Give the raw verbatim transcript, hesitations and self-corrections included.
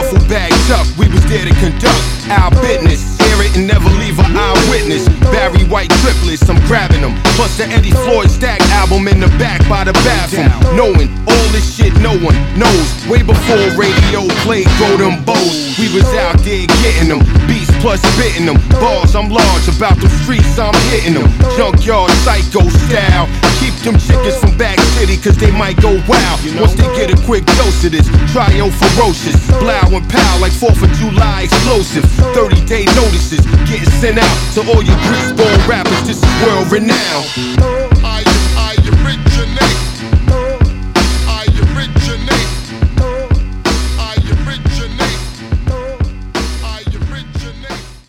duffel bag tucked, we was there to conduct our business. Hear it and never leave an eyewitness. Barry White triplets, I'm grabbing them. Plus the Eddie Floyd Stack album in the back by the bathroom. Knowing all this shit no one knows. Way before radio played Golden Bows, we was out there getting them. Beats plus spitting them. Bars, I'm large, about the streets I'm hitting them. Junkyard psycho style. Keep them chickens from back city, cause they might go wild once they get a quick dose of this. Trio ferocious, blow and pow like fourth of July explosive. thirty day notices getting sent out to all your grease-born rappers. This is world renowned.